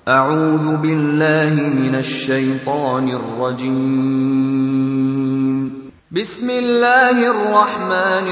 أعوذ بالله من الشيطان الرجيم. بسم الله الرحمن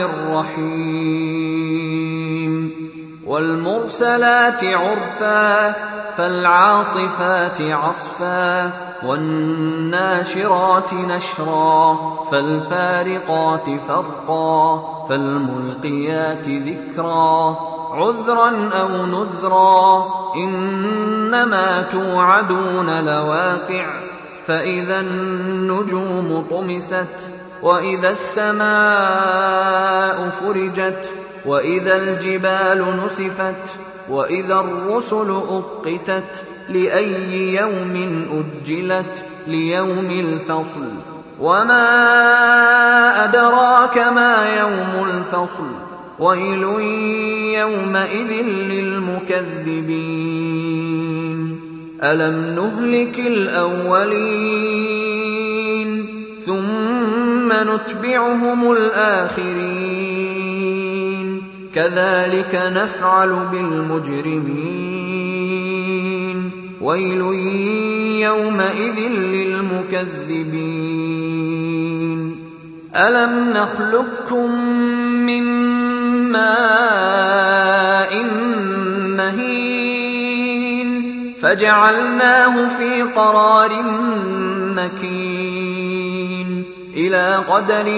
الرحيم. والمرسلات عرفا فالعاصفات عصفا والناشرات نشرا فالفارقات فرقا فالملقيات ذكرا عذرا أو نذرا إنما توعدون لواقع فإذا النجوم طمست وإذا السماء فرجت وإذا الجبال نسفت وإذا الرسل أقتت لأي يوم أجلت ليوم الفصل وما أدراك ما يوم الفصل ويل يومئذ للمكذبين ألم نهلك الأولين ثم نتبعهم الآخرين كذلك نفعل بالمجرمين ويل يومئذ للمكذبين ألم نخلقكم من ماء مهين فجعلناه في قرار مكين إلى قدر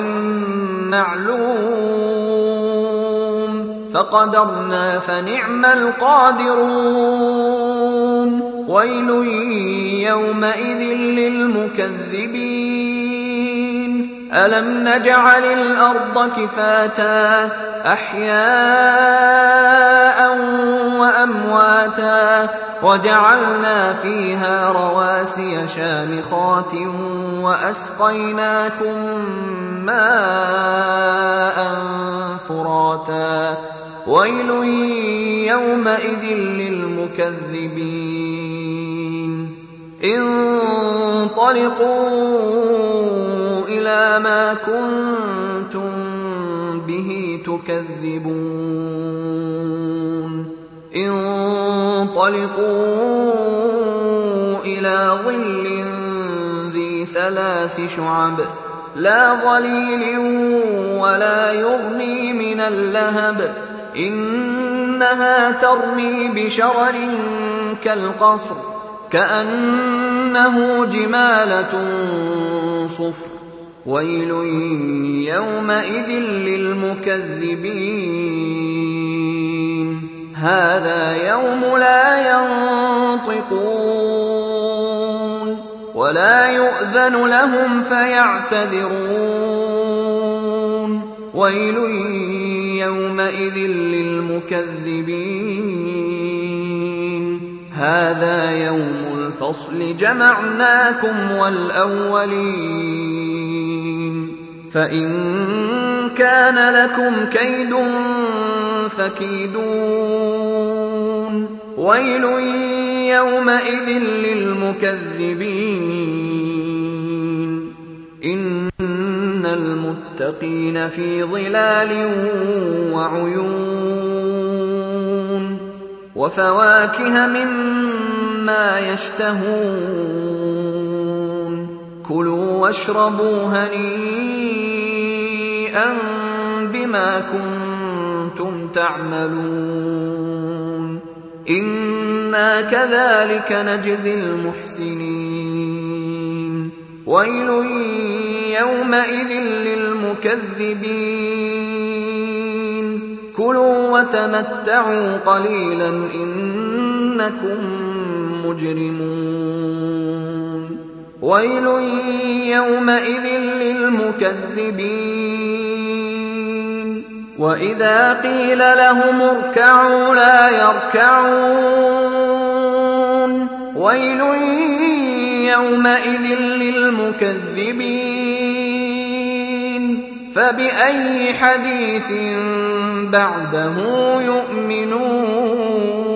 معلوم فقدرنا فنعم القادرون ويل يومئذ للمكذبين ألم نجعل الأرض كفاتا أحياء وأمواتا وجعلنا فيها رواسي شامخات وأسقيناكم ماء فراتا ويل يومئذ للمكذبين انطلقوا إلى ما كنتم به تكذبون انطلقوا إلى ظل ذي 3 شعب لا ظليل ولا يغني من اللهب إنها ترمي بشرر كالقصر كأنه جمالة صفر ويل يومئذ للمكذبين هذا يوم لا ينطقون ولا يؤذن لهم فيعتذرون ويل يومئذ للمكذبين هذا يوم الفصل جمعناكم والأولين فإن كان لكم كيد فكيدون ويل يومئذ للمكذبين إن المتقين في ظلال وعيون وفواكه مما يشتهون كلوا واشربوا هنيئا بما كنتم تعملون إنا كذلك نجزي المحسنين ويل يومئذ للمكذبين كلوا وتمتعوا قليلا إنكم مجرمون ويل يومئذ للمكذبين وإذا قيل لهم اركعوا لا يركعون ويل يومئذ للمكذبين فبأي حديث بعده يؤمنون